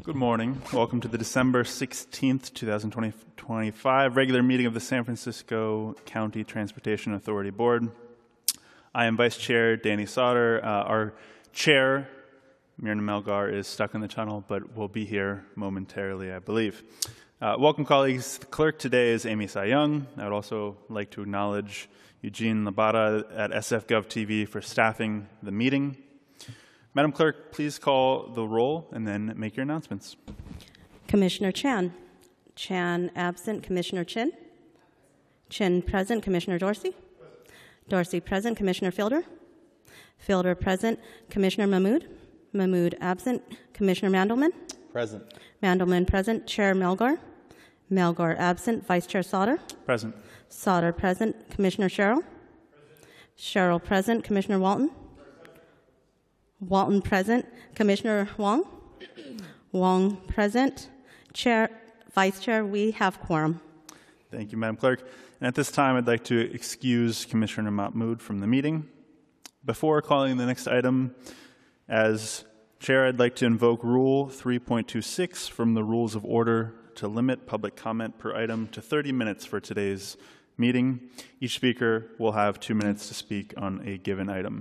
Good morning. Welcome to the December 16th, 2025 regular meeting of the San Francisco County Transportation Authority Board. I am Vice Chair Danny Sauter. Our Chair, Myrna Melgar, is stuck in the tunnel, but will be here momentarily, I believe. Welcome, colleagues. The clerk today is Amy Sai Young. I would also like to acknowledge Eugene Labata at SFGov TV for staffing the meeting. Madam Clerk, please call the roll and then make your announcements. Commissioner Chan. Chan absent. Commissioner Chin. Chin present. Commissioner Dorsey. Dorsey present. Commissioner Fielder. Fielder present. Commissioner Mahmood. Mahmood absent. Commissioner Mandelman. Present. Mandelman present. Chair Melgar. Melgar absent. Vice Chair Sauter. Present. Sauter present. Commissioner Sherrill. Sherrill present. Commissioner Walton. Walton present. Commissioner Wong. Wong present. Chair, Vice Chair, we have quorum. Thank you, Madam Clerk. And at this time, I'd like to excuse Commissioner Mahmood from the meeting. Before calling the next item, as Chair, I'd like to invoke Rule 3.26 from the Rules of Order to limit public comment per item to 30 minutes for today's meeting. Each speaker will have 2 minutes to speak on a given item.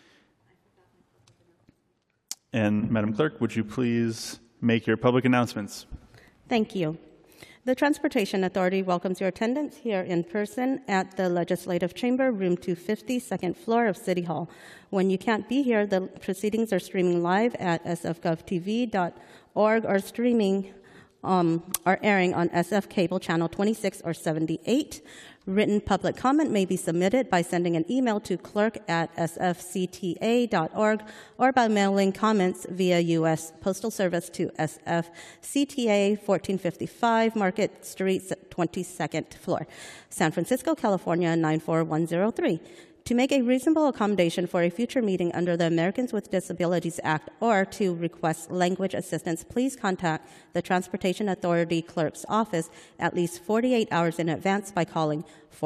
And Madam Clerk, would you please make your public announcements? Thank you. The Transportation Authority welcomes your attendance here in person at the Legislative Chamber, room 250, second floor of City Hall. When you can't be here, the proceedings are streaming live at sfgovtv.org or are airing on SF Cable Channel 26 or 78. Written public comment may be submitted by sending an email to clerk@sfcta.org or by mailing comments via U.S. Postal Service to SFCTA 1455 Market Street, 22nd floor, San Francisco, California 94103. To make a reasonable accommodation for a future meeting under the Americans with Disabilities Act or to request language assistance, please contact the Transportation Authority Clerk's office at least 48 hours in advance by calling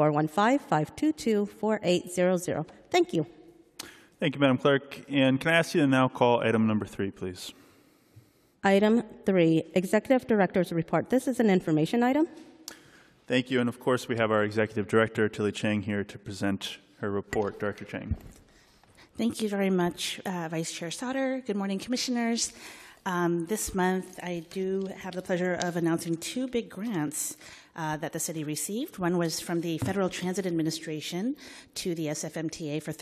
415-522-4800. Thank you. Thank you, Madam Clerk. And can I ask you to now call item number 3, please? Item 3, Executive Director's Report. This is an information item. Thank you. And of course, we have our Executive Director, Tilly Chang, here to present her report. Director Chang. Thank you very much, Vice Chair Sauter. Good morning, Commissioners. This month, I do have the pleasure of announcing 2 big grants that the city received. One was from the Federal Transit Administration to the SFMTA for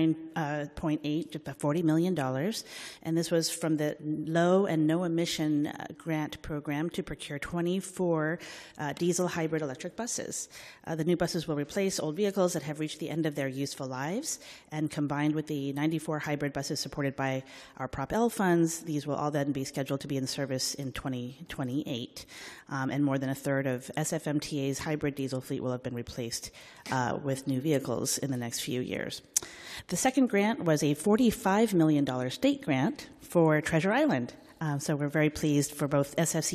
$39.8 to $40 million. And this was from the Low and No Emission Grant Program to procure 24 diesel hybrid electric buses. The new buses will replace old vehicles that have reached the end of their useful lives, and combined with the 94 hybrid buses supported by our Prop L funds, these will all then be scheduled to be in service in 2028. And more than a third of SFMTA's hybrid diesel fleet will have been replaced with new vehicles in the next few years. The second grant was a $45 million state grant for Treasure Island. So we're very pleased for both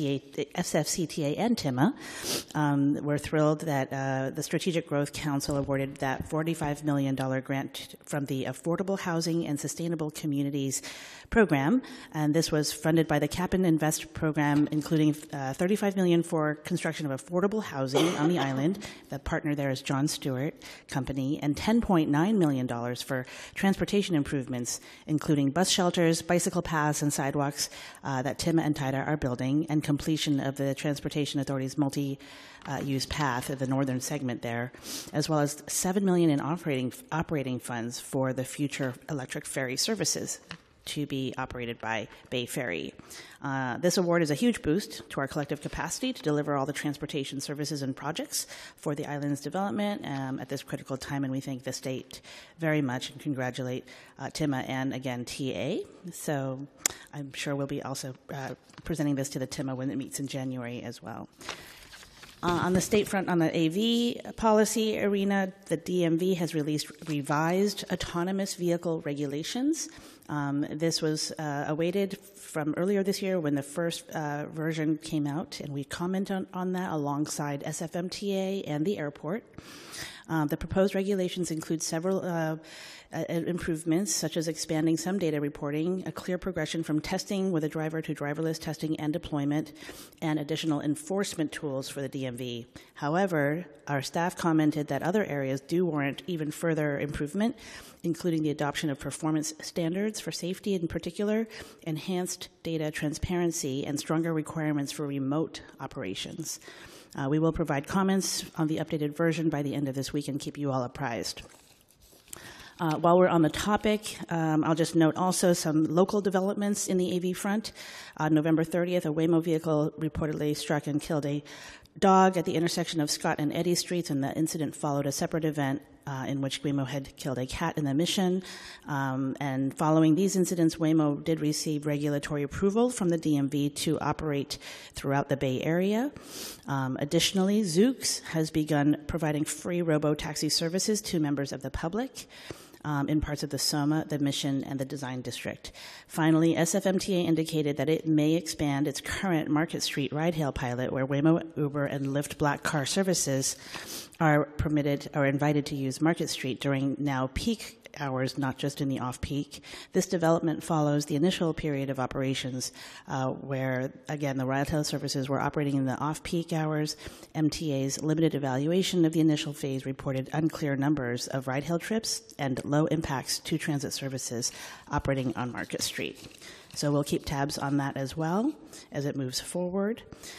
SFCTA and TIMA. We're thrilled that the Strategic Growth Council awarded that $45 million grant from the Affordable Housing and Sustainable Communities program. And this was funded by the Cap and Invest program, including $35 million for construction of affordable housing on the island. The partner there is John Stewart Company, and $10.9 million for transportation improvements, including bus shelters, bicycle paths, and sidewalks that TIMA and TIDA are building, and completion of the Transportation Authority's multi-use path at the northern segment there, as well as $7 million in operating funds for the future electric ferry services to be operated by Bay Ferry. This award is a huge boost to our collective capacity to deliver all the transportation services and projects for the island's development at this critical time, and we thank the state very much and congratulate TIMA and, again, TA. So I'm sure we'll be also presenting this to the TIMA when it meets in January as well. On the state front, on the AV policy arena, the DMV has released revised autonomous vehicle regulations. This was awaited from earlier this year when the first version came out, and we comment on that alongside SFMTA and the airport. The proposed regulations include several improvements, such as expanding some data reporting, a clear progression from testing with a driver to driverless testing and deployment, and additional enforcement tools for the DMV. However, our staff commented that other areas do warrant even further improvement, including the adoption of performance standards for safety in particular, enhanced data transparency, and stronger requirements for remote operations. We will provide comments on the updated version by the end of this week and keep you all apprised. While we're on the topic, I'll just note also some local developments in the AV front. On November 30th, a Waymo vehicle reportedly struck and killed a dog at the intersection of Scott and Eddy Streets, and the incident followed a separate event in which Waymo had killed a cat in the Mission. And following these incidents, Waymo did receive regulatory approval from the DMV to operate throughout the Bay Area. Additionally, Zoox has begun providing free robo-taxi services to members of the public in parts of the SOMA, the Mission, and the Design District. Finally, SFMTA indicated that it may expand its current Market Street ride-hail pilot, where Waymo, Uber, and Lyft Black Car services are permitted or invited to use Market Street during now peak hours, not just in the off-peak. This development follows the initial period of operations where, again, the ride-hail services were operating in the off-peak hours. MTA's limited evaluation of the initial phase reported unclear numbers of ride-hail trips and low impacts to transit services operating on Market Street. So we'll keep tabs on that as well as it moves forward.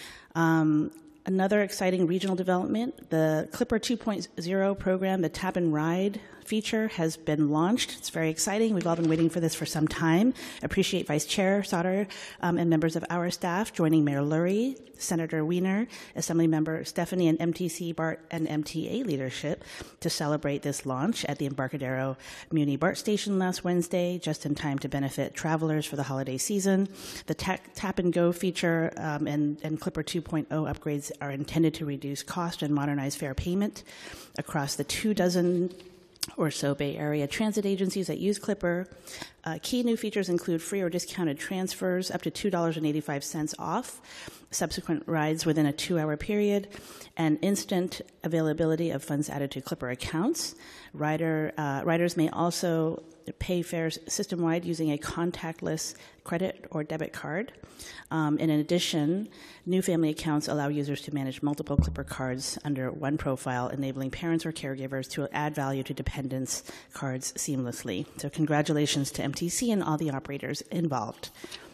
Another exciting regional development, the Clipper 2.0 program, the Tap and Ride feature, has been launched. It's very exciting. We've all been waiting for this for some time. Appreciate Vice Chair Sauter and members of our staff joining Mayor Lurie, Senator Wiener, Assemblymember Stephanie, and MTC, BART, and MTA leadership to celebrate this launch at the Embarcadero Muni BART station last Wednesday, just in time to benefit travelers for the holiday season. The Tap and Go feature and Clipper 2.0 upgrades are intended to reduce cost and modernize fare payment across the 24 or so Bay Area transit agencies that use Clipper. Key new features include free or discounted transfers up to $2.85 off subsequent rides within a 2-hour period, and instant availability of funds added to Clipper accounts. Riders may also pay fares system-wide using a contactless credit or debit card. In addition, new family accounts allow users to manage multiple Clipper cards under one profile, enabling parents or caregivers to add value to dependents' cards seamlessly. So congratulations to MTC and all the operators involved.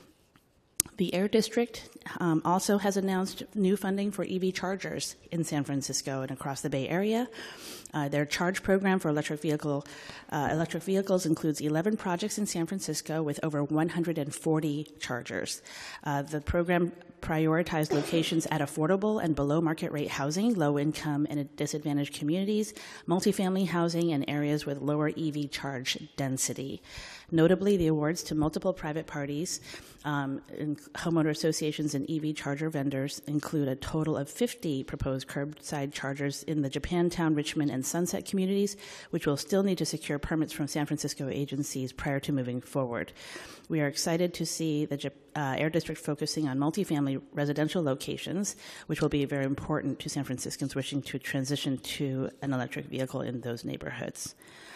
The Air District also has announced new funding for EV chargers in San Francisco and across the Bay Area. Their charge program for electric vehicles includes 11 projects in San Francisco with over 140 chargers. The program prioritized locations at affordable and below market rate housing, low income and disadvantaged communities, multifamily housing, and areas with lower EV charge density. Notably, the awards to multiple private parties, homeowner associations, and EV charger vendors include a total of 50 proposed curbside chargers in the Japantown, Richmond, and Sunset communities, which will still need to secure permits from San Francisco agencies prior to moving forward. We are excited to see the Air District focusing on multifamily residential locations, which will be very important to San Franciscans wishing to transition to an electric vehicle in those neighborhoods.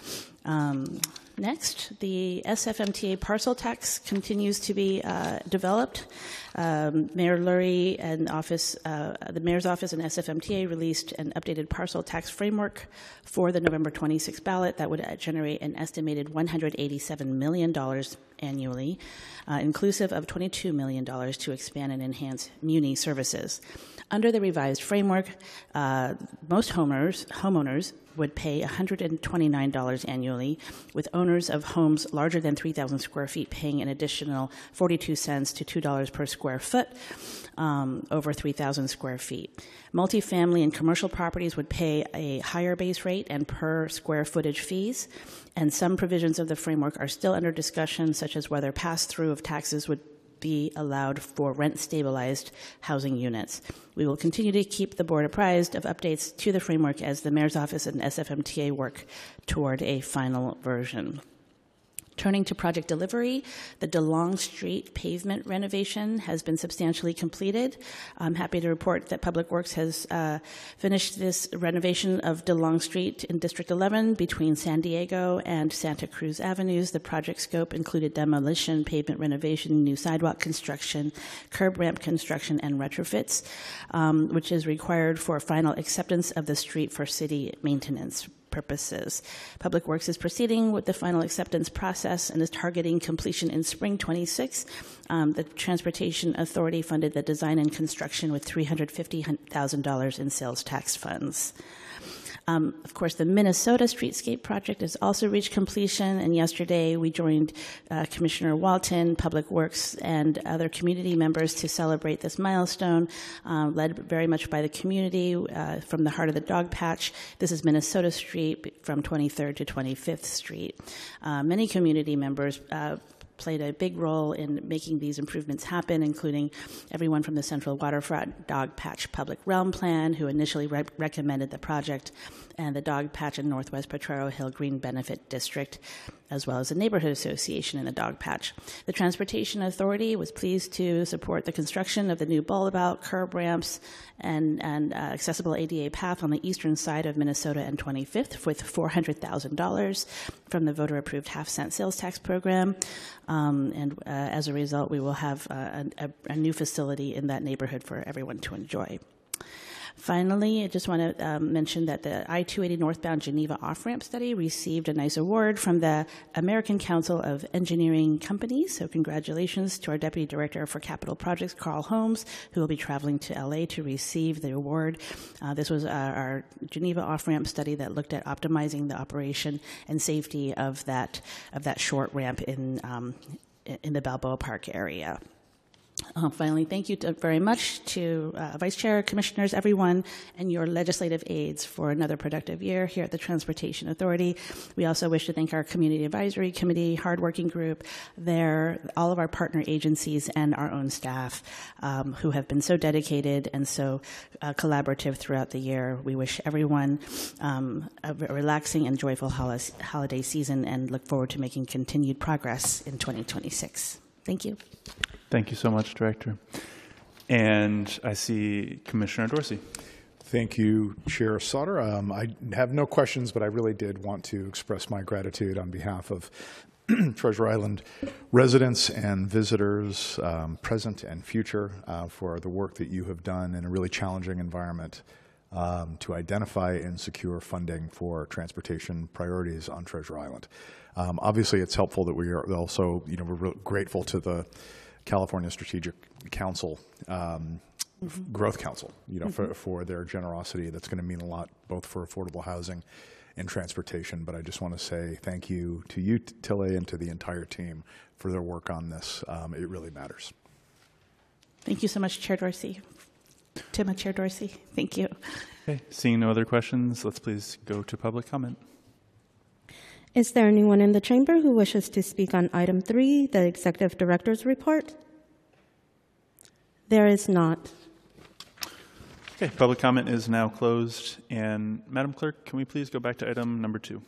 Next, the SFMTA parcel tax continues to be developed. Mayor Lurie and the Mayor's Office and SFMTA released an updated parcel tax framework for the November 26th ballot that would generate an estimated $187 million annually, inclusive of $22 million to expand and enhance Muni services. Under the revised framework, most homeowners would pay $129 annually, with owners of homes larger than 3,000 square feet paying an additional 42 cents to $2 per square foot over 3,000 square feet. Multifamily and commercial properties would pay a higher base rate and per square footage fees, and some provisions of the framework are still under discussion, such as whether pass-through of taxes would be allowed for rent-stabilized housing units. We will continue to keep the board apprised of updates to the framework as the Mayor's Office and SFMTA work toward a final version. Turning to project delivery, the DeLong Street pavement renovation has been substantially completed. I'm happy to report that Public Works has finished this renovation of DeLong Street in District 11 between San Diego and Santa Cruz Avenues. The project scope included demolition, pavement renovation, new sidewalk construction, curb ramp construction, and retrofits, which is required for final acceptance of the street for city maintenance purposes. Public Works is proceeding with the final acceptance process and is targeting completion in spring 26. The Transportation Authority funded the design and construction with $350,000 in sales tax funds. Of course, the Minnesota Streetscape project has also reached completion, and yesterday we joined Commissioner Walton, Public Works, and other community members to celebrate this milestone, led very much by the community from the heart of the dog patch. This is Minnesota Street from 23rd to 25th Street. Many community members played a big role in making these improvements happen, including everyone from the Central Waterfront Dog Patch Public Realm Plan, who initially recommended the project, and the Dog Patch and Northwest Potrero Hill Green Benefit District, as well as the Neighborhood Association in the Dog Patch. The Transportation Authority was pleased to support the construction of the new Boulevard, curb ramps, and accessible ADA path on the eastern side of Minnesota and 25th with $400,000 from the voter-approved half-cent sales tax program. As a result, we will have a new facility in that neighborhood for everyone to enjoy. Finally, I just want to mention that the I-280 northbound Geneva off-ramp study received a nice award from the American Council of Engineering Companies. So congratulations to our Deputy Director for Capital Projects, Carl Holmes, who will be traveling to LA to receive the award. This was our Geneva off-ramp study that looked at optimizing the operation and safety of that short ramp in the Balboa Park area. Finally, thank you very much to Vice Chair, Commissioners, everyone, and your legislative aides for another productive year here at the Transportation Authority. We also wish to thank our Community Advisory Committee, hardworking group, all of our partner agencies, and our own staff who have been so dedicated and so collaborative throughout the year. We wish everyone a relaxing and joyful holiday season and look forward to making continued progress in 2026. Thank you. Thank you so much, Director. And I see Commissioner Dorsey. Thank you, Chair Sauter. I have no questions, but I really did want to express my gratitude on behalf of Treasure Island residents and visitors, present and future, for the work that you have done in a really challenging environment to identify and secure funding for transportation priorities on Treasure Island. Obviously, it's helpful that we are also, we're grateful to the California Strategic Council, Growth Council, for their generosity. That's going to mean a lot, both for affordable housing and transportation. But I just want to say thank you to you, Tilly, and to the entire team for their work on this. It really matters. Thank you so much, Chair Dorsey. To my Chair Dorsey, thank you. Okay, seeing no other questions, let's please go to public comment. Is there anyone in the chamber who wishes to speak on item 3, the Executive Director's report? There is not. Okay, public comment is now closed. And Madam Clerk, can we please go back to item number 2?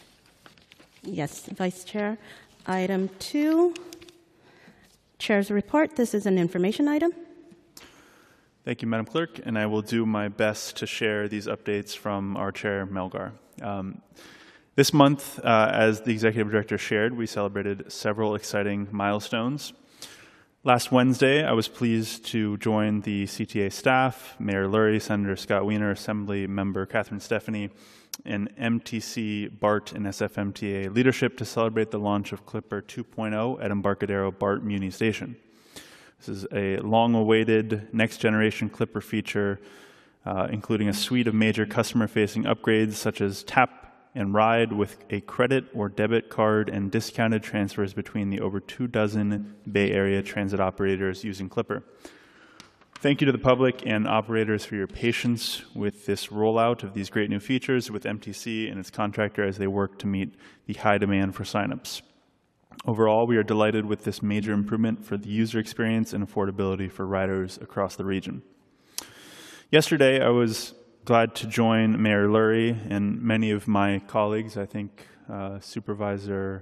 Yes, Vice Chair. Item 2, Chair's report. This is an information item. Thank you, Madam Clerk, and I will do my best to share these updates from our Chair, Melgar. This month, as the Executive Director shared, we celebrated several exciting milestones. Last Wednesday, I was pleased to join the CTA staff, Mayor Lurie, Senator Scott Wiener, Assembly Member Catherine Stefani, and MTC, BART, and SFMTA leadership to celebrate the launch of Clipper 2.0 at Embarcadero BART Muni Station. This is a long-awaited next-generation Clipper feature, including a suite of major customer-facing upgrades such as tap and ride with a credit or debit card and discounted transfers between the over 24 Bay Area transit operators using Clipper. Thank you to the public and operators for your patience with this rollout of these great new features with MTC and its contractor as they work to meet the high demand for signups. Overall, we are delighted with this major improvement for the user experience and affordability for riders across the region. Yesterday, I was glad to join Mayor Lurie and many of my colleagues. I think Supervisor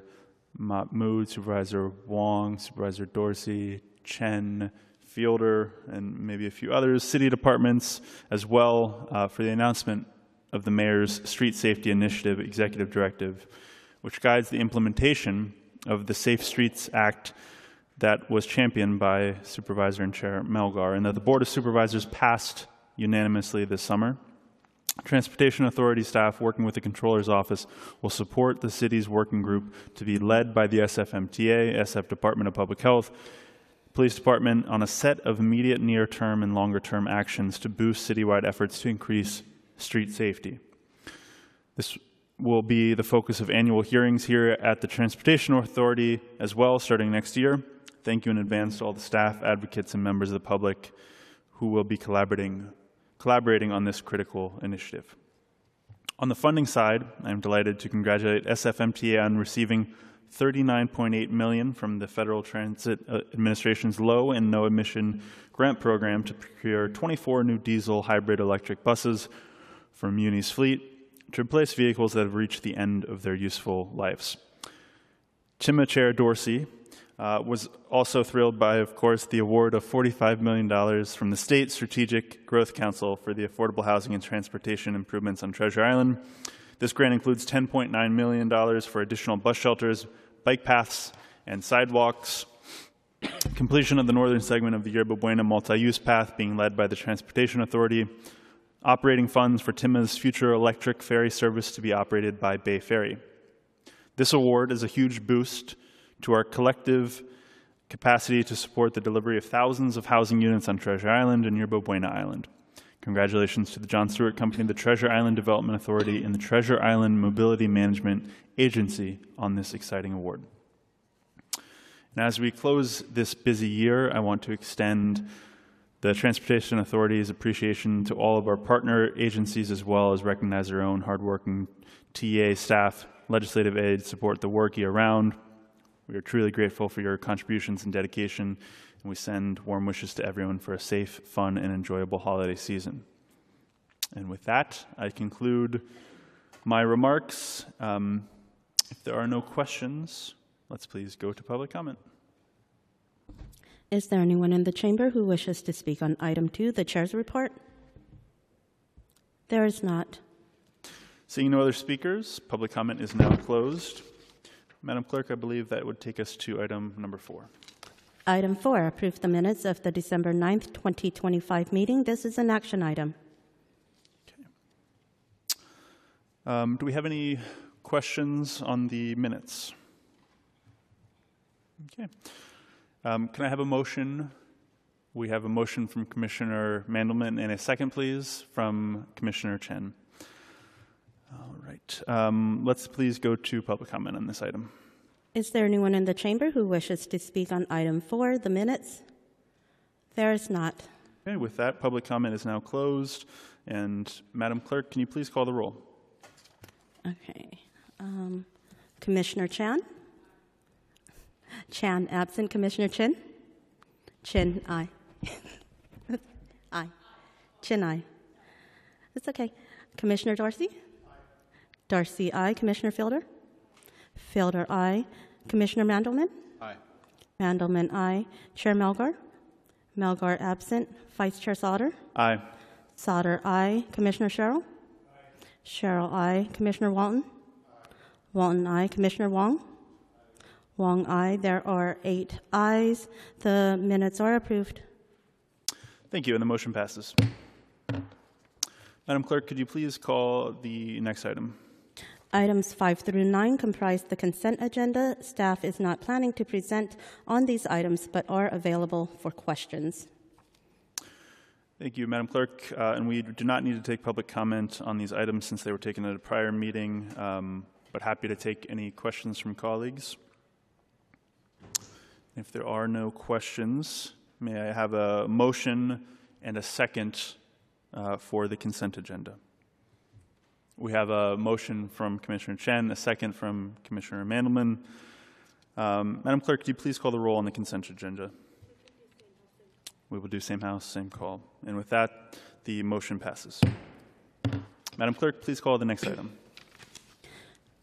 Mahmood, Supervisor Wong, Supervisor Dorsey, Chen, Fielder, and maybe a few others, city departments as well, for the announcement of the Mayor's Street Safety Initiative Executive Directive, which guides the implementation of the Safe Streets Act that was championed by Supervisor and Chair Melgar, and that the Board of Supervisors passed unanimously this summer. Transportation Authority staff working with the Controller's Office will support the city's working group to be led by the SFMTA, SF Department of Public Health, Police Department on a set of immediate near-term and longer-term actions to boost citywide efforts to increase street safety. This will be the focus of annual hearings here at the Transportation Authority as well, starting next year. Thank you in advance to all the staff, advocates, and members of the public who will be collaborating on this critical initiative. On the funding side, I'm delighted to congratulate SFMTA on receiving $39.8 million from the Federal Transit Administration's low and no emission grant program to procure 24 new diesel hybrid electric buses from Muni's fleet to replace vehicles that have reached the end of their useful lives. CHIMA Chair Dorsey was also thrilled by, of course, the award of $45 million from the State Strategic Growth Council for the affordable housing and transportation improvements on Treasure Island. This grant includes $10.9 million for additional bus shelters, bike paths, and sidewalks. Completion of the northern segment of the Yerba Buena multi-use path being led by the Transportation Authority. Operating funds for TIMA's future electric ferry service to be operated by Bay Ferry. This award is a huge boost to our collective capacity to support the delivery of thousands of housing units on Treasure Island and Yerba Buena Island. Congratulations to the John Stewart Company, the Treasure Island Development Authority, and the Treasure Island Mobility Management Agency on this exciting award. And as we close this busy year, I want to extend the Transportation Authority's appreciation to all of our partner agencies, as well as recognize their own hardworking TA staff, legislative aid, support the work year-round. We are truly grateful for your contributions and dedication, and we send warm wishes to everyone for a safe, fun, and enjoyable holiday season. And with that, I conclude my remarks. If there are no questions, let's please go to public comment. Is there anyone in the chamber who wishes to speak on item 2, the chair's report? There is not. Seeing no other speakers, public comment is now closed. Madam Clerk, I believe that would take us to item number 4. Item 4, approve the minutes of the December 9th, 2025 meeting. This is an action item. Okay. Do we have any questions on the minutes? Okay. Can I have a motion? We have a motion from Commissioner Mandelman and a second, please, from Commissioner Chen. All right. Let's please go to public comment on this item. Is there anyone in the chamber who wishes to speak on item 4, the minutes? There is not. Okay, with that, public comment is now closed. And Madam Clerk, can you please call the roll? Okay. Commissioner Chan? Chan absent. Commissioner Chin? Chin, aye. Aye. Chin, aye. It's okay. Commissioner Dorsey? Dorsey, aye. Commissioner Fielder? Fielder, aye. Commissioner Mandelman? Aye. Mandelman, aye. Chair Melgar? Melgar, absent. Vice Chair Sauter? Aye. Sauter, aye. Commissioner Sherrill? Aye. Sherrill, aye. Commissioner Walton? Aye. Walton, aye. Commissioner Wong? Wong, aye. There are 8 ayes. The minutes are approved. Thank you, and the motion passes. Madam Clerk, could you please call the next item? Items 5 through 9 comprise the consent agenda. Staff is not planning to present on these items, but are available for questions. Thank you, Madam Clerk. And we do not need to take public comment on these items since they were taken at a prior meeting, but happy to take any questions from colleagues. If there are no questions, may I have a motion and a second for the consent agenda? We have a motion from Commissioner Chen, a second from Commissioner Mandelman. Madam Clerk, could you please call the roll on the consent agenda? We will do same house, same call. And with that, the motion passes. Madam Clerk, please call the next item.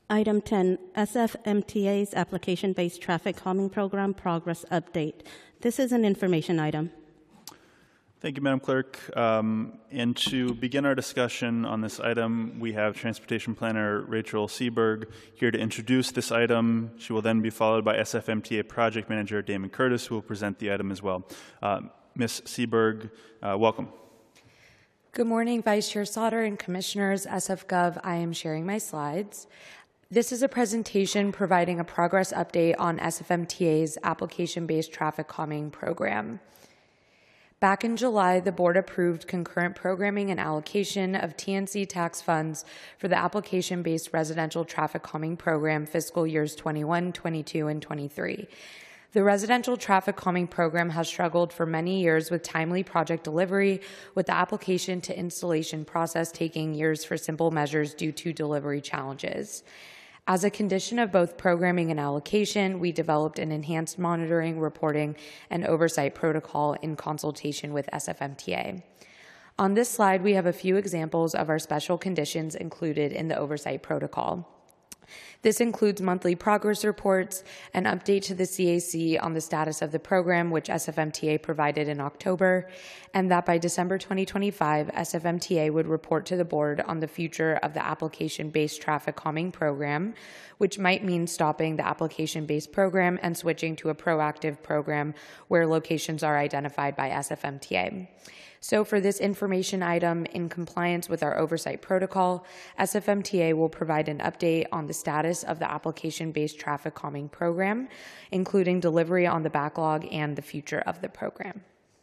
Item 10, SFMTA's application-based traffic calming program progress update. This is an information item. Thank you, Madam Clerk. And to begin our discussion on this item, we have Transportation Planner Rachel Seberg here to introduce this item. She will then be followed by SFMTA Project Manager Damon Curtis, who will present the item as well. Ms. Seberg, welcome. Good morning, Vice Chair Sauter and Commissioners. SFGov, I am sharing my slides. This is a presentation providing a progress update on SFMTA's application-based traffic calming program. Back in July, the board approved concurrent programming and allocation of TNC tax funds for the application-based residential traffic calming program fiscal years 21, 22, and 23. The residential traffic calming program has struggled for many years with timely project delivery, with the application to installation process taking years for simple measures due to delivery challenges. As a condition of both programming and allocation, we developed an enhanced monitoring, reporting, and oversight protocol in consultation with SFMTA. On this slide, we have a few examples of our special conditions included in the oversight protocol. This includes monthly progress reports, an update to the CAC on the status of the program, which SFMTA provided in October, and that by December 2025, SFMTA would report to the board on the future of the application-based traffic calming program, which might mean stopping the application-based program and switching to a proactive program where locations are identified by SFMTA. So for this information item, in compliance with our oversight protocol, SFMTA will provide an update on the status of the application-based traffic calming program, including delivery on the backlog and the future of the program.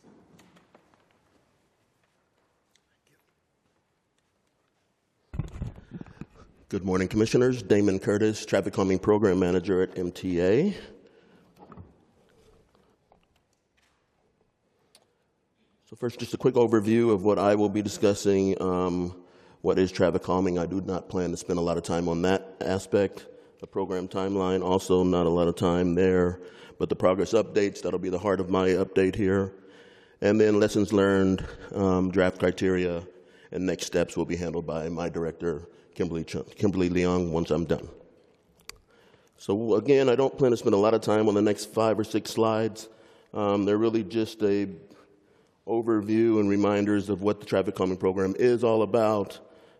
Good morning, Commissioners. Damon Curtis, Traffic Calming Program Manager at MTA. So first, just a quick overview of what I will be discussing. What is traffic calming? I do not plan to spend a lot of time on that aspect. The program timeline, also not a lot of time there. But the progress updates, that'll be the heart of my update here. And then lessons learned, draft criteria, and next steps will be handled by my director, Kimberly Leong, once I'm done. So again, I don't plan to spend a lot of time on the next 5 or 6 slides. They're really just a overview and reminders of what the traffic calming program is all about.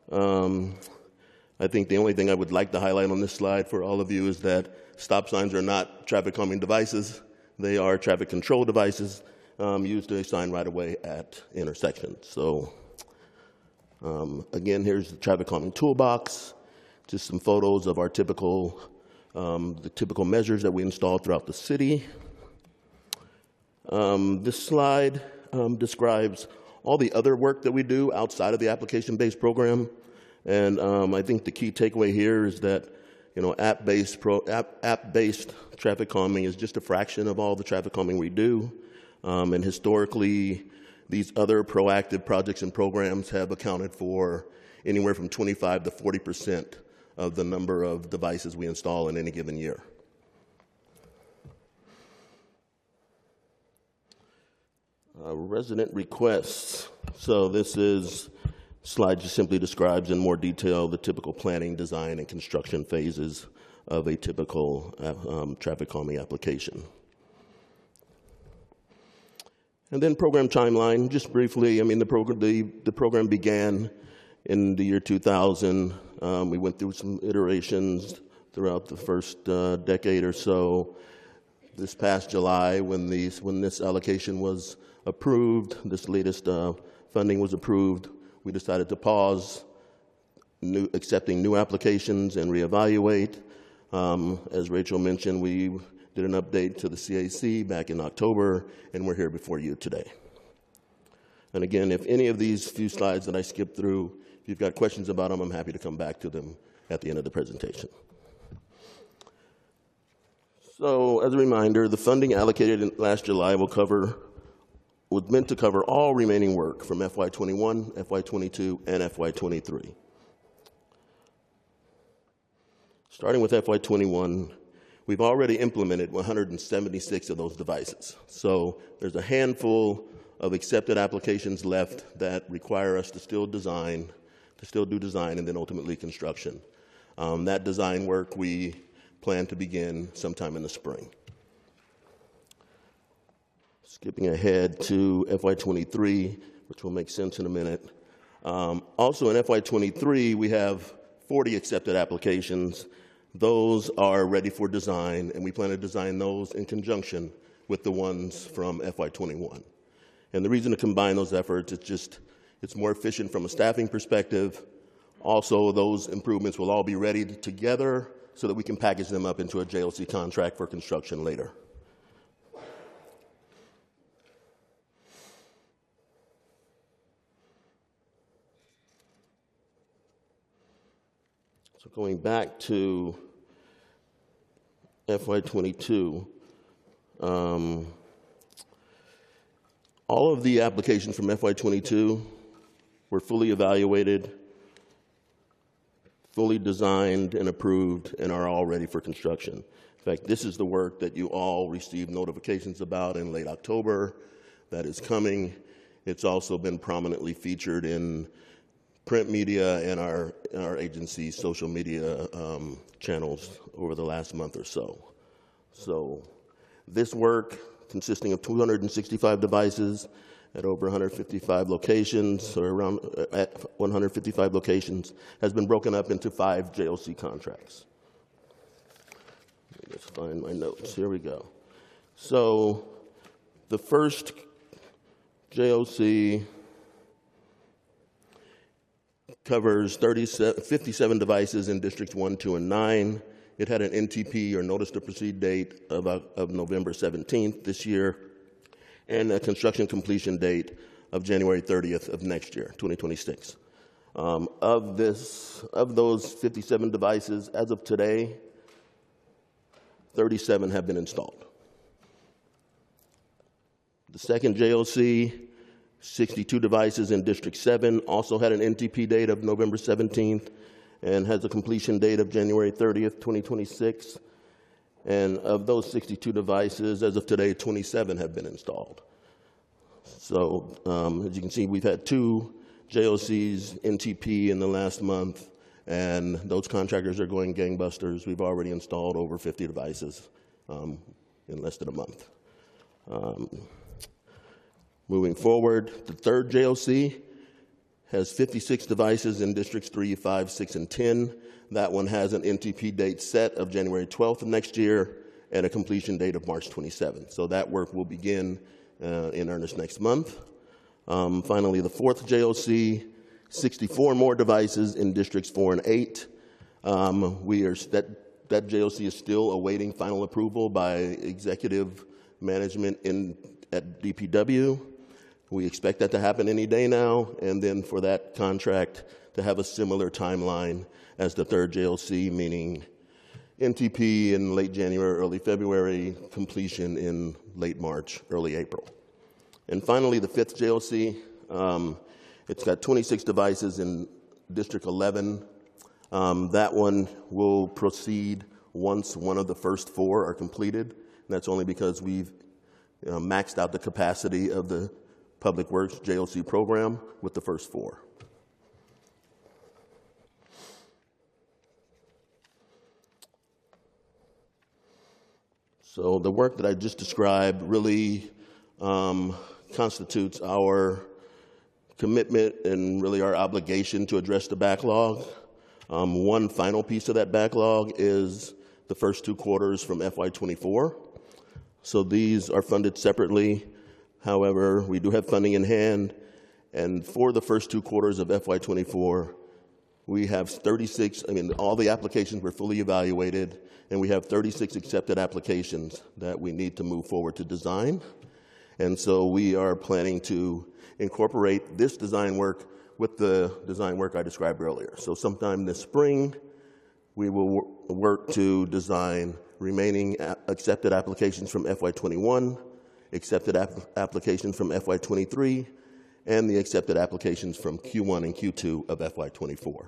I think the only thing I would like to highlight on this slide for all of you is that stop signs are not traffic calming devices. They are traffic control devices used to assign right away at intersections. So again, here's the traffic calming toolbox, just some photos of our the typical measures that we install throughout the city. This slide describes all the other work that we do outside of the application-based program. And I think the key takeaway here is that, app-based traffic calming is just a fraction of all the traffic calming we do. And historically, these other proactive projects and programs have accounted for anywhere from 25 to 40% of the number of devices we install in any given year. Resident requests. So this slide just simply describes in more detail the typical planning, design, and construction phases of a typical traffic calming application. And then program timeline, just briefly. The program began in the year 2000. We went through some iterations throughout the first decade or so. This past July, when this allocation was approved, this latest funding was approved, we decided to pause accepting new applications and reevaluate. As Rachel mentioned, we did an update to the CAC back in October, and we're here before you today. And again, if any of these few slides that I skipped through, if you've got questions about them, I'm happy to come back to them at the end of the presentation. So as a reminder, the funding allocated last July was meant to cover all remaining work from FY21, FY22, and FY23. Starting with FY21, we've already implemented 176 of those devices. So there's a handful of accepted applications left that require us to still do design and then ultimately construction. That design work we plan to begin sometime in the spring. Skipping ahead to FY23, which will make sense in a minute. Also in FY23, we have 40 accepted applications. Those are ready for design, and we plan to design those in conjunction with the ones from FY21. And the reason to combine those efforts is it's more efficient from a staffing perspective. Also, those improvements will all be ready together so that we can package them up into a JLC contract for construction later. So going back to FY22, all of the applications from FY22 were fully evaluated, fully designed and approved, and are all ready for construction. In fact, this is the work that you all received notifications about in late October that is coming. It's also been prominently featured in print media and our agency's social media channels over the last month or so. So this work, consisting of 265 devices at over 155 locations, or around at 155 locations, has been broken up into 5 JLC contracts. Let me just find my notes. Here we go. So the first JLC covers 57 devices in Districts 1, 2, and 9. It had an NTP, or Notice to Proceed, date of November 17th this year, and a construction completion date of January 30th of next year, 2026. Of those 57 devices, as of today, 37 have been installed. The second JLC, 62 devices in District 7, also had an NTP date of November 17th and has a completion date of January 30th, 2026. And of those 62 devices, as of today, 27 have been installed. So as you can see, we've had 2 JLCs NTP in the last month, and those contractors are going gangbusters. We've already installed over 50 devices in less than a month. Moving forward, the third JLC has 56 devices in Districts 3, 5, 6, and 10. That one has an NTP date set of January 12th of next year and a completion date of March 27th. So that work will begin in earnest next month. Finally, the fourth JLC, 64 more devices in Districts 4 and 8. That JLC is still awaiting final approval by executive management at DPW. We expect that to happen any day now, and then for that contract to have a similar timeline as the third JLC, meaning NTP in late January, early February, completion in late March, early April. And finally, the fifth JLC, it's got 26 devices in District 11. That one will proceed once one of the first 4 are completed. And that's only because we've maxed out the capacity of the Public Works JLC program with the first 4. So the work that I just described really constitutes our commitment and really our obligation to address the backlog. One final piece of that backlog is the first 2 quarters from FY24. So these are funded separately. However, we do have funding in hand, and for the first 2 quarters of FY24, we have 36, all the applications were fully evaluated, and we have 36 accepted applications that we need to move forward to design. And so we are planning to incorporate this design work with the design work I described earlier. So sometime this spring, we will work to design remaining accepted applications from FY21, accepted applications from FY23, and the accepted applications from Q1 and Q2 of FY24.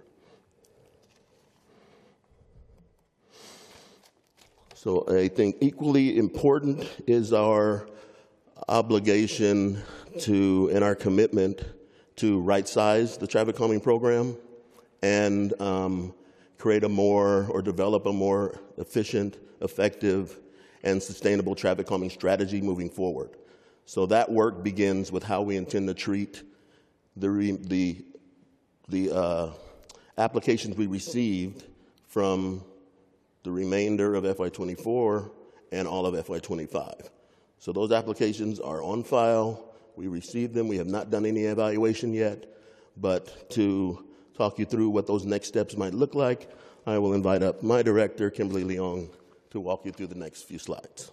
So I think equally important is our obligation to, and our commitment to right-size the traffic calming program and create a more or develop a more efficient, effective, and sustainable traffic calming strategy moving forward. So that work begins with how we intend to treat the applications we received from the remainder of FY24 and all of FY25. So those applications are on file. We received them. We have not done any evaluation yet, but to talk you through what those next steps might look like, I will invite up my director, Kimberly Leong, to walk you through the next few slides.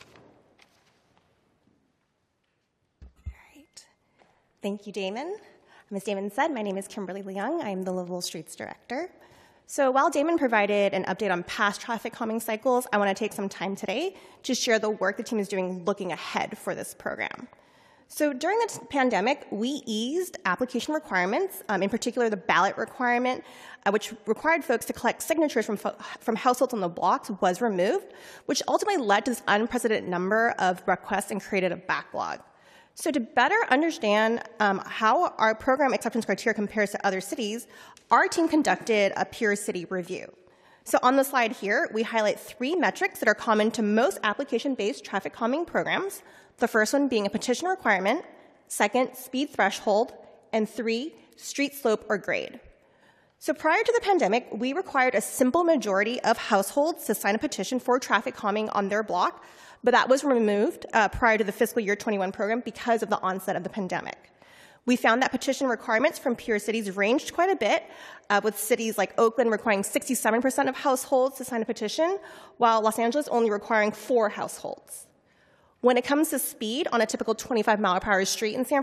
All right. Thank you, Damon. As Damon said, my name is Kimberly Leong. I am the Livable Streets Director. So while Damon provided an update on past traffic calming cycles, I want to take some time today to share the work the team is doing looking ahead for this program. So during the pandemic, we eased application requirements, in particular the ballot requirement, which required folks to collect signatures from households on the blocks, was removed, which ultimately led to this unprecedented number of requests and created a backlog. So to better understand how our program acceptance criteria compares to other cities, our team conducted a peer city review. So on the slide here, we highlight 3 metrics that are common to most application-based traffic calming programs. The first one being a petition requirement, second, speed threshold, and 3, street slope or grade. So prior to the pandemic, we required a simple majority of households to sign a petition for traffic calming on their block, but that was removed prior to the fiscal year 21 program because of the onset of the pandemic. We found that petition requirements from peer cities ranged quite a bit, with cities like Oakland requiring 67% of households to sign a petition, while Los Angeles only requiring 4 households. When it comes to speed on a typical 25-mile-per-hour street in San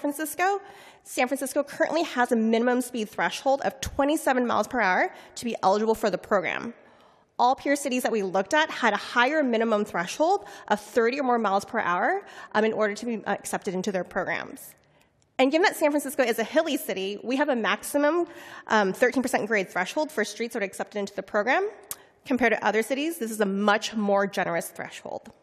Francisco currently has a minimum speed threshold of 27 miles per hour to be eligible for the program. All peer cities that we looked at had a higher minimum threshold of 30 or more miles per hour in order to be accepted into their programs. And given that San Francisco is a hilly city, we have a maximum 13% grade threshold for streets that are accepted into the program. Compared to other cities, this is a much more generous threshold.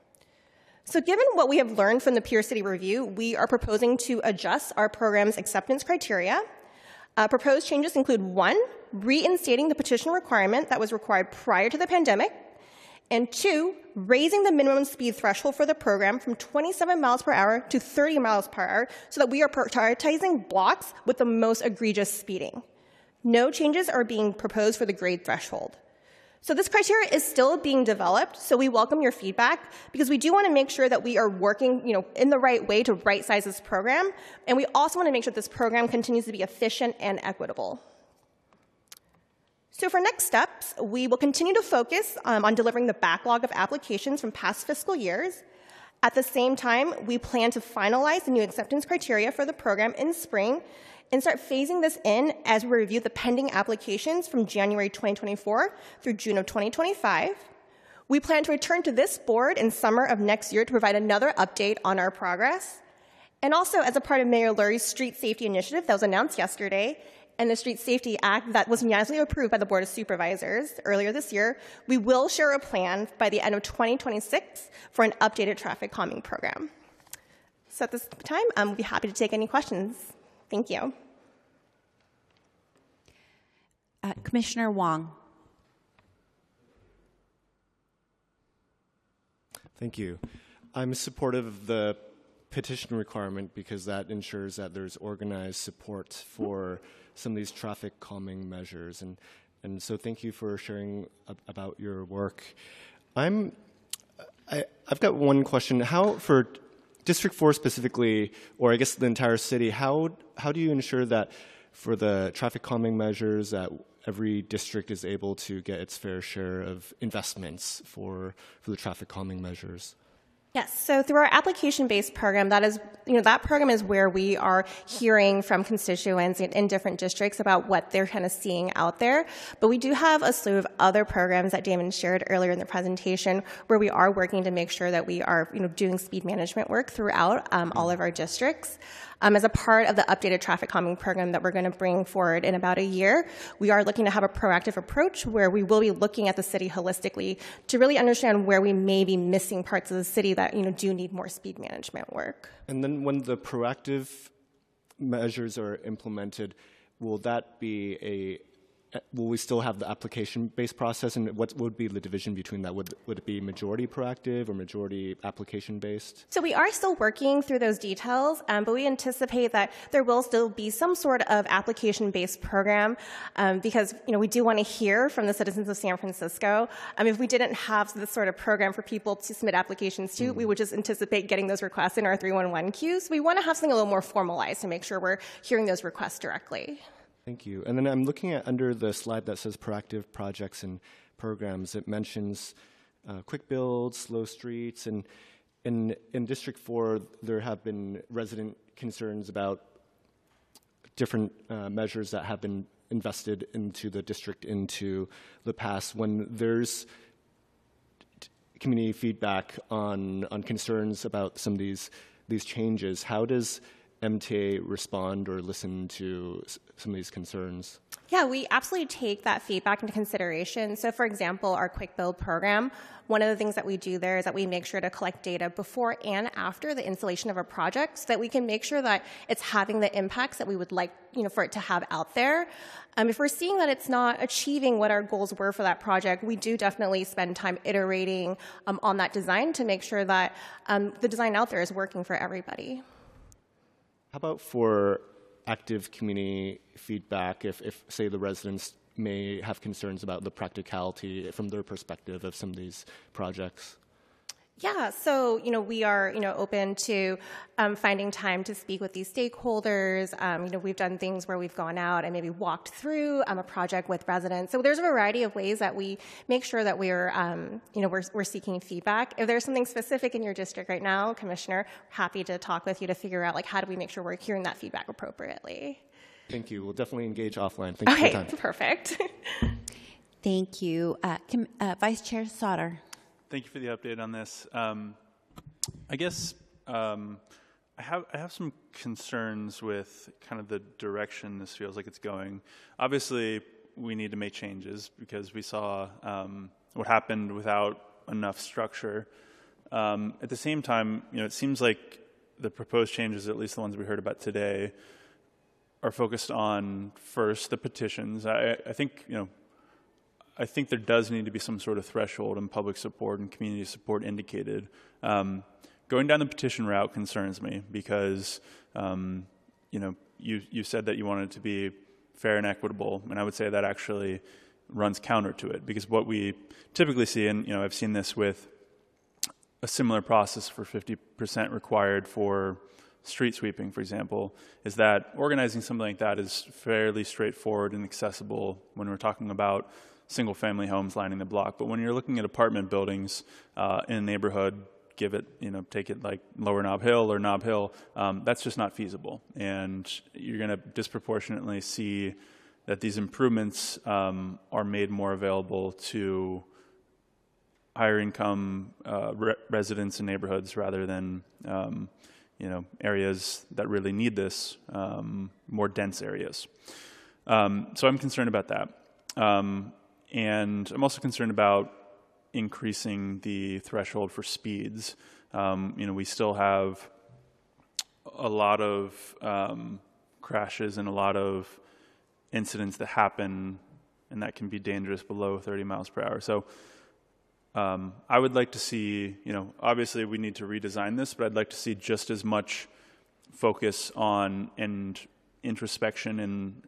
So given what we have learned from the peer city review, we are proposing to adjust our program's acceptance criteria. Proposed changes include 1, reinstating the petition requirement that was required prior to the pandemic, and 2, raising the minimum speed threshold for the program from 27 miles per hour to 30 miles per hour so that we are prioritizing blocks with the most egregious speeding. No changes are being proposed for the grade threshold. So this criteria is still being developed, so we welcome your feedback because we do want to make sure that we are working in the right way to right-size this program, and we also want to make sure this program continues to be efficient and equitable. So for next steps, we will continue to focus on delivering the backlog of applications from past fiscal years. At the same time, we plan to finalize the new acceptance criteria for the program in spring and start phasing this in as we review the pending applications from January 2024 through June of 2025. We plan to return to this board in summer of next year to provide another update on our progress. And also, as a part of Mayor Lurie's street safety initiative that was announced yesterday, and the Street Safety Act that was unanimously approved by the Board of Supervisors earlier this year, we will share a plan by the end of 2026 for an updated traffic calming program. So at this time, we'll be happy to take any questions. Thank you. Commissioner Wong. Thank you. I'm supportive of the petition requirement because that ensures that there's organized support for some of these traffic calming measures. And so thank you for sharing about your work. I've got one question. How, for District 4 specifically, or I guess the entire city, how do you ensure that for the traffic calming measures that every district is able to get its fair share of investments for the traffic calming measures? Yes, so through our application-based program, that program is where we are hearing from constituents in different districts about what they're kind of seeing out there. But we do have a slew of other programs that Damon shared earlier in the presentation where we are working to make sure that we are doing speed management work throughout all of our districts. As a part of the updated traffic calming program that we're going to bring forward in about a year, we are looking to have a proactive approach where we will be looking at the city holistically to really understand where we may be missing parts of the city that do need more speed management work. And then when the proactive measures are implemented, will that be will we still have the application-based process, and what would be the division between that? Would it be majority proactive or majority application-based? So we are still working through those details, but we anticipate that there will still be some sort of application-based program because we do want to hear from the citizens of San Francisco. If we didn't have this sort of program for people to submit applications to, we would just anticipate getting those requests in our 311 queues. We want to have something a little more formalized to make sure we're hearing those requests directly. Thank you. And then I'm looking at under the slide that says proactive projects and programs. It mentions quick builds, slow streets, and in District 4, there have been resident concerns about different measures that have been invested into the district into the past. When there's community feedback on concerns about some of these changes, how does MTA respond or listen to some of these concerns? Yeah, we absolutely take that feedback into consideration. So, for example, our Quick Build program, one of the things that we do there is that we make sure to collect data before and after the installation of a project so that we can make sure that it's having the impacts that we would like for it to have out there. If we're seeing that it's not achieving what our goals were for that project, we do definitely spend time iterating on that design to make sure that the design out there is working for everybody. How about for active community feedback, if say, the residents may have concerns about the practicality from their perspective of some of these projects? Yeah, so we are open to finding time to speak with these stakeholders. We've done things where we've gone out and maybe walked through a project with residents. So there's a variety of ways that we make sure that we're we're seeking feedback. If there's something specific in your district right now, Commissioner, happy to talk with you to figure out how do we make sure we're hearing that feedback appropriately. Thank you. We'll definitely engage offline. Thank you for your time. Okay, perfect. Thank you. Vice Chair Sauter. Thank you for the update on this. I guess I have some concerns with kind of the direction this feels like it's going. Obviously, we need to make changes because we saw what happened without enough structure. At the same time, it seems like the proposed changes, at least the ones we heard about today, are focused on first the petitions. I think there does need to be some sort of threshold in public support and community support indicated. Going down the petition route concerns me because, you said that you wanted it to be fair and equitable, and I would say that actually runs counter to it because what we typically see, and I've seen this with a similar process for 50% required for street sweeping, for example, is that organizing something like that is fairly straightforward and accessible when we're talking about single-family homes lining the block. But when you're looking at apartment buildings in a neighborhood, take it like Lower Nob Hill or Nob Hill, that's just not feasible. And you're going to disproportionately see that these improvements are made more available to higher income residents and neighborhoods rather than areas that really need this, more dense areas. So I'm concerned about that. And I'm also concerned about increasing the threshold for speeds. We still have a lot of crashes and a lot of incidents that happen and that can be dangerous below 30 miles per hour. So I would like to see, obviously we need to redesign this, but I'd like to see just as much focus on and introspection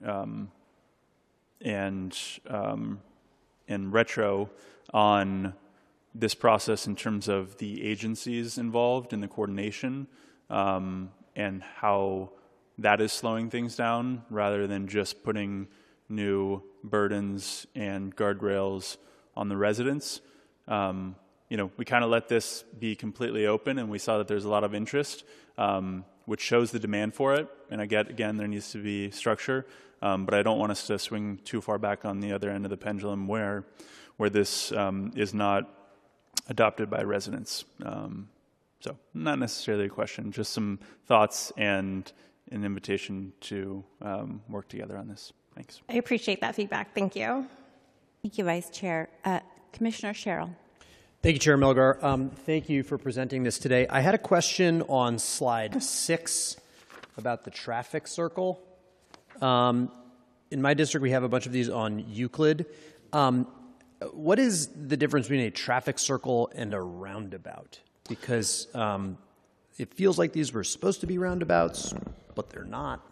and retro on this process in terms of the agencies involved in the coordination and how that is slowing things down rather than just putting new burdens and guardrails on the residents. We kind of let this be completely open and we saw that there's a lot of interest, which shows the demand for it. And again, there needs to be structure. But I don't want us to swing too far back on the other end of the pendulum where this is not adopted by residents. So not necessarily a question, just some thoughts and an invitation to work together on this. Thanks. I appreciate that feedback. Thank you. Thank you, Vice Chair. Commissioner Sherrill. Thank you, Chair Milgar. Thank you for presenting this today. I had a question on slide 6 about the traffic circle. in my district, we have a bunch of these on Euclid. What is the difference between a traffic circle and a roundabout? Because it feels like these were supposed to be roundabouts, but they're not.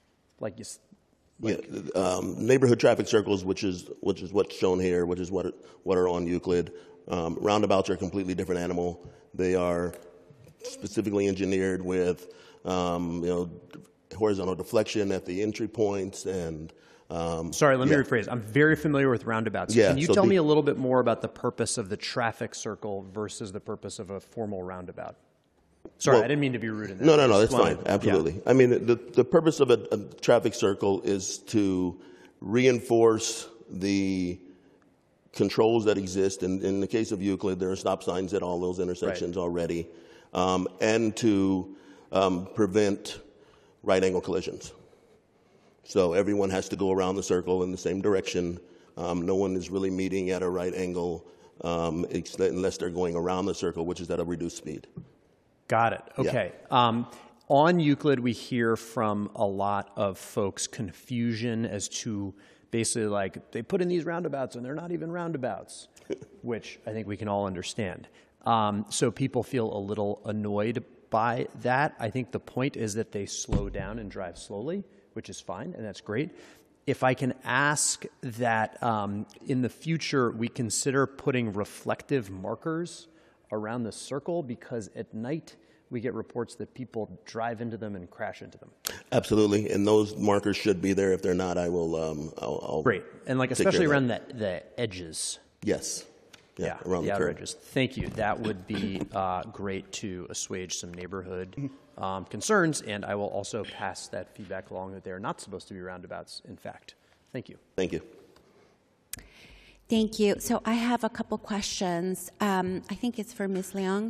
Neighborhood traffic circles, which is what's shown here, which is what are on Euclid. Roundabouts are a completely different animal. They are specifically engineered with horizontal deflection at the entry points and. Sorry, let me rephrase. I'm very familiar with roundabouts. Yeah, Can you tell me a little bit more about the purpose of the traffic circle versus the purpose of a formal roundabout? Sorry, I didn't mean to be rude in that. No, that's fine. Absolutely. Yeah. I mean, the purpose of a traffic circle is to reinforce the controls that exist. In the case of Euclid, there are stop signs at all those intersections already, and to prevent right-angle collisions. So everyone has to go around the circle in the same direction. No one is really meeting at a right angle unless they're going around the circle, which is at a reduced speed. Got it. Okay. Yeah. On Euclid, we hear from a lot of folks confusion as to basically like they put in these roundabouts and they're not even roundabouts, which I think we can all understand. So people feel a little annoyed by that. I think the point is that they slow down and drive slowly, which is fine, and that's great. If I can ask that in the future we consider putting reflective markers around the circle, because at night we get reports that people drive into them and crash into them. Absolutely, and those markers should be there. If they're not, I will. I'll great, and like especially around the edges. Yes. Yeah, around the outer edges. Thank you. That would be great to assuage some neighborhood concerns, and I will also pass that feedback along that they are not supposed to be roundabouts, in fact. Thank you. Thank you. Thank you. So I have a couple questions. I think it's for Ms. Leung.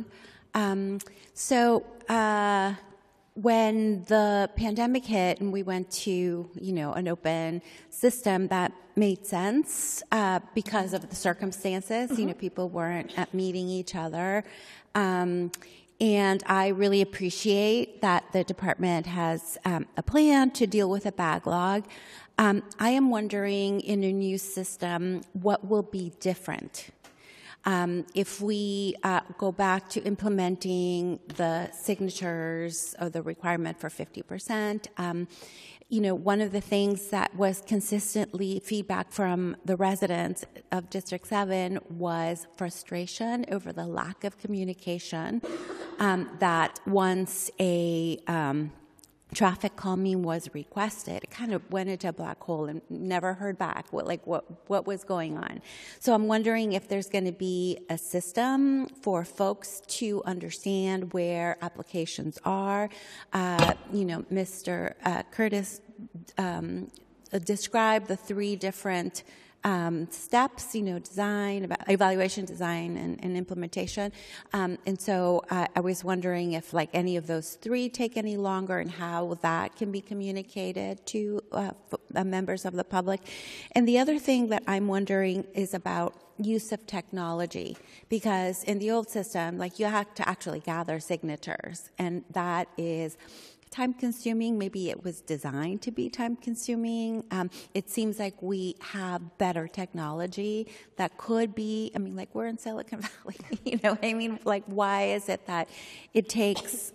When the pandemic hit and we went to, an open system, that made sense because of the circumstances. Mm-hmm. People weren't meeting each other. And I really appreciate that the department has a plan to deal with a backlog. I am wondering, in a new system, what will be different? If we go back to implementing the signatures or the requirement for 50%, one of the things that was consistently feedback from the residents of District 7 was frustration over the lack of communication, that once a traffic calming was requested, it kind of went into a black hole and never heard back what was going on. So I'm wondering if there's going to be a system for folks to understand where applications are. Mr. Curtis described the three different steps, design, evaluation, design, and implementation. And so I was wondering if any of those three take any longer and how that can be communicated to members of the public. And the other thing that I'm wondering is about use of technology, because in the old system, you have to actually gather signatures, and that is time-consuming. Maybe it was designed to be time-consuming. It seems like we have better technology that could be, we're in Silicon Valley, why is it that it takes,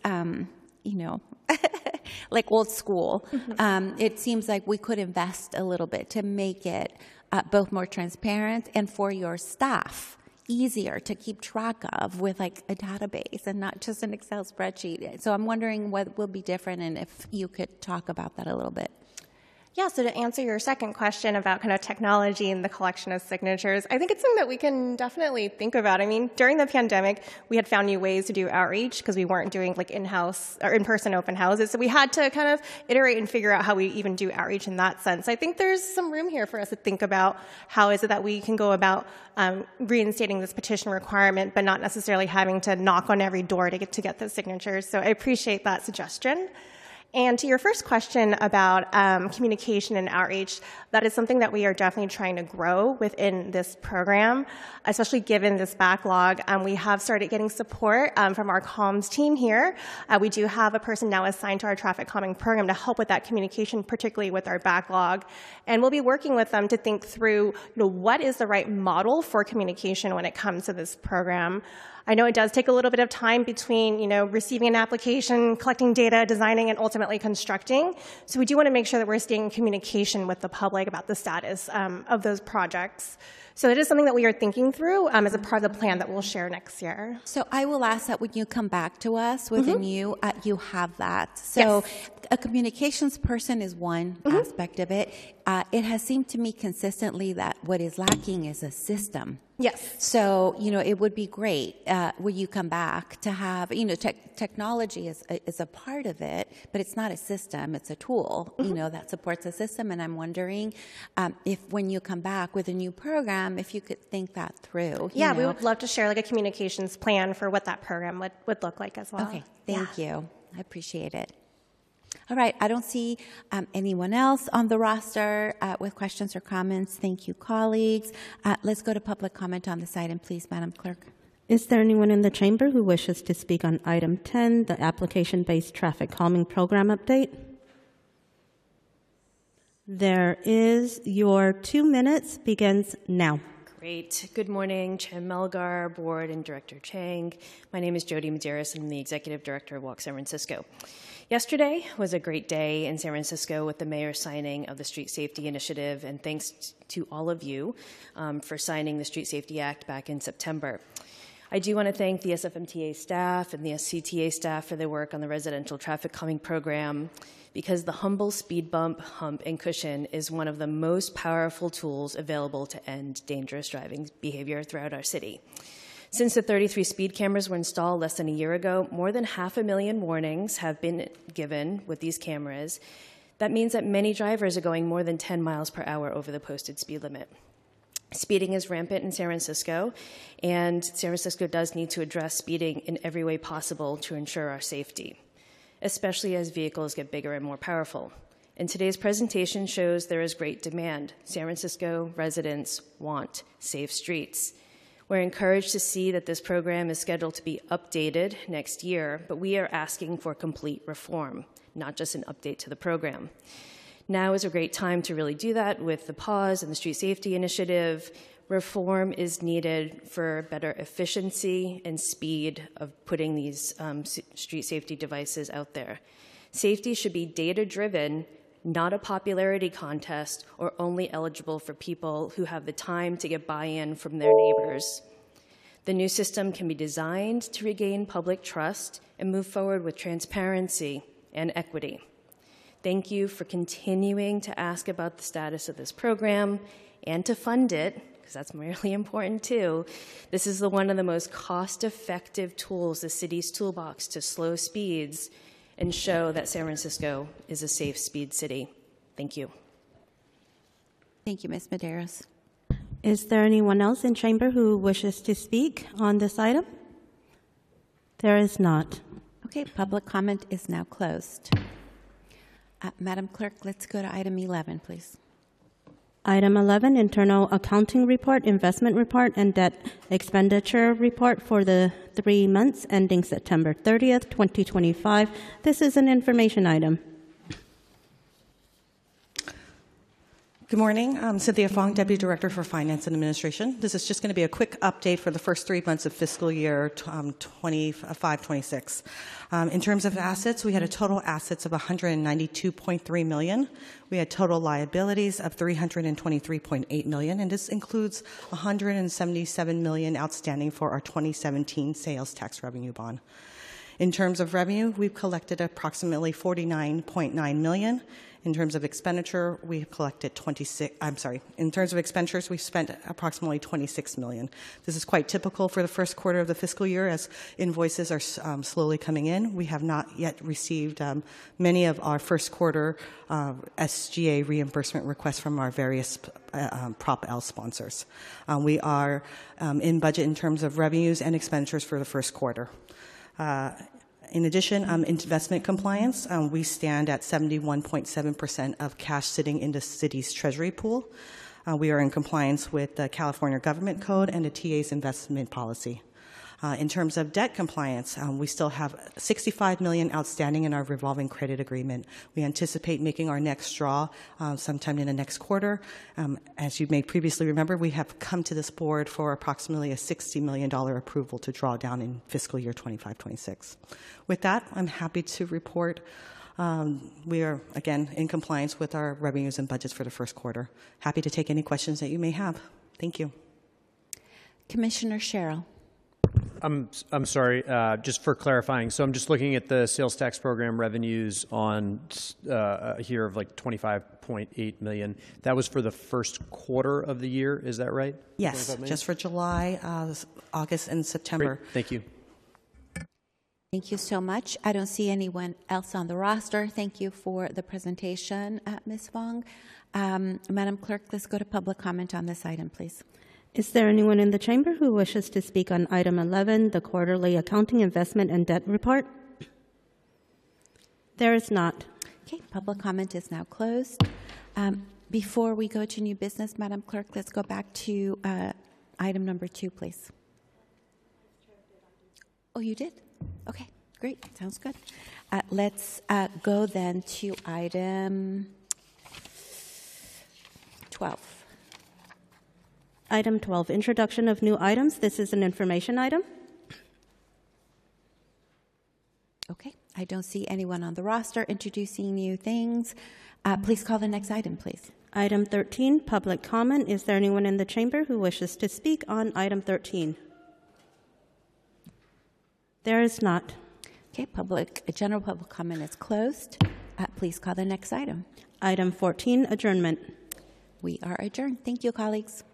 old school? Mm-hmm. It seems like we could invest a little bit to make it both more transparent and for your staff easier to keep track of with a database and not just an Excel spreadsheet. So I'm wondering what will be different, and if you could talk about that a little bit. Yeah, so to answer your second question about kind of technology and the collection of signatures, I think it's something that we can definitely think about. During the pandemic, we had found new ways to do outreach because we weren't doing in-house or in-person open houses. So we had to kind of iterate and figure out how we even do outreach in that sense. I think there's some room here for us to think about how is it that we can go about reinstating this petition requirement, but not necessarily having to knock on every door to get those signatures. So I appreciate that suggestion. And to your first question about communication and outreach, that is something that we are definitely trying to grow within this program, especially given this backlog. We have started getting support from our comms team here. We do have a person now assigned to our traffic calming program to help with that communication, particularly with our backlog. And we'll be working with them to think through, what is the right model for communication when it comes to this program. I know it does take a little bit of time between, receiving an application, collecting data, designing, and ultimately constructing. So we do want to make sure that we're staying in communication with the public about the status of those projects. So it is something that we are thinking through as a part of the plan that we'll share next year. So I will ask that when you come back to us with a new, you have that. So Yes. a communications person is one aspect of it. It has seemed to me consistently that what is lacking is a system. Yes. So, it would be great when you come back to have, technology is a part of it, but it's not a system, it's a tool, that supports a system. And I'm wondering if when you come back with a new program, if you could think that through. Yeah, we would love to share a communications plan for what that program would look like as well. Okay, thank you. I appreciate it. All right, I don't see anyone else on the roster with questions or comments. Thank you, colleagues. Let's go to public comment on this item, please, Madam Clerk. Is there anyone in the chamber who wishes to speak on item 10, the application-based traffic calming program update? There is. Your 2 minutes begins now. Great. Good morning, Chair Melgar, Board, and Director Chang. My name is Jody Medeiros. I'm the Executive Director of Walk San Francisco. Yesterday was a great day in San Francisco with the mayor's signing of the Street Safety Initiative, and thanks to all of you for signing the Street Safety Act back in September. I do want to thank the SFMTA staff and the SCTA staff for their work on the residential traffic calming program, because the humble speed bump, hump, and cushion is one of the most powerful tools available to end dangerous driving behavior throughout our city. Since the 33 speed cameras were installed less than a year ago, more than 500,000 warnings have been given with these cameras. That means that many drivers are going more than 10 miles per hour over the posted speed limit. Speeding is rampant in San Francisco, and San Francisco does need to address speeding in every way possible to ensure our safety, especially as vehicles get bigger and more powerful. And today's presentation shows there is great demand. San Francisco residents want safe streets. We're encouraged to see that this program is scheduled to be updated next year, but we are asking for complete reform, not just an update to the program. Now is a great time to really do that with the pause and the Street Safety Initiative. Reform is needed for better efficiency and speed of putting these street safety devices out there. Safety should be data-driven, not a popularity contest or only eligible for people who have the time to get buy-in from their neighbors. The new system can be designed to regain public trust and move forward with transparency and equity. Thank you for continuing to ask about the status of this program and to fund it, because that's really important too. This is one of the most cost-effective tools, the city's toolbox, to slow speeds and show that San Francisco is a safe speed city. Thank you. Thank you, Ms. Medeiros. Is there anyone else in chamber who wishes to speak on this item? There is not. Okay, public comment is now closed. Madam Clerk, let's go to item 11, please. Item 11, Internal Accounting Report, Investment Report, and Debt Expenditure Report for the 3 months ending September 30th, 2025. This is an information item. Good morning. I'm Cynthia Fong, Deputy Director for Finance and Administration. This is just going to be a quick update for the first 3 months of fiscal year 25-26. In terms of assets, we had a total assets of $192.3 million. We had total liabilities of $323.8 million, and this includes $177 million outstanding for our 2017 sales tax revenue bond. In terms of revenue, we've collected approximately $49.9 million. In terms of expenditure, we've collected in terms of expenditures, we've spent approximately $26 million. This is quite typical for the first quarter of the fiscal year as invoices are slowly coming in. We have not yet received many of our first quarter SGA reimbursement requests from our various Prop L sponsors. We are in budget in terms of revenues and expenditures for the first quarter. In addition, investment compliance, we stand at 71.7% of cash sitting in the city's treasury pool. We are in compliance with the California Government Code and the TA's investment policy. In terms of debt compliance, we still have $65 million outstanding in our revolving credit agreement. We anticipate making our next draw sometime in the next quarter. As you may previously remember, we have come to this board for approximately a $60 million approval to draw down in fiscal year 25-26. With that, I'm happy to report we are, again, in compliance with our revenues and budgets for the first quarter. Happy to take any questions that you may have. Thank you. Commissioner Sherrill. I'm sorry, just for clarifying. So I'm just looking at the sales tax program revenues on here of like $25.8 million. That was for the first quarter of the year, is that right? Yes, just for July, August, and September. Great. Thank you. Thank you so much. I don't see anyone else on the roster. Thank you for the presentation, Ms. Wong. Madam Clerk, let's go to public comment on this item, please. Is there anyone in the chamber who wishes to speak on item 11, the quarterly accounting, investment, and debt report? There is not. Okay, public comment is now closed. Before we go to new business, Madam Clerk, let's go back to item number 2, please. Oh, you did? Okay, great. Sounds good. Let's go then to item 12. Item 12, introduction of new items. This is an information item. Okay, I don't see anyone on the roster introducing new things. Please call the next item, please. Item 13, public comment. Is there anyone in the chamber who wishes to speak on item 13? There is not. Okay, general public comment is closed. Please call the next item. Item 14, adjournment. We are adjourned. Thank you, colleagues.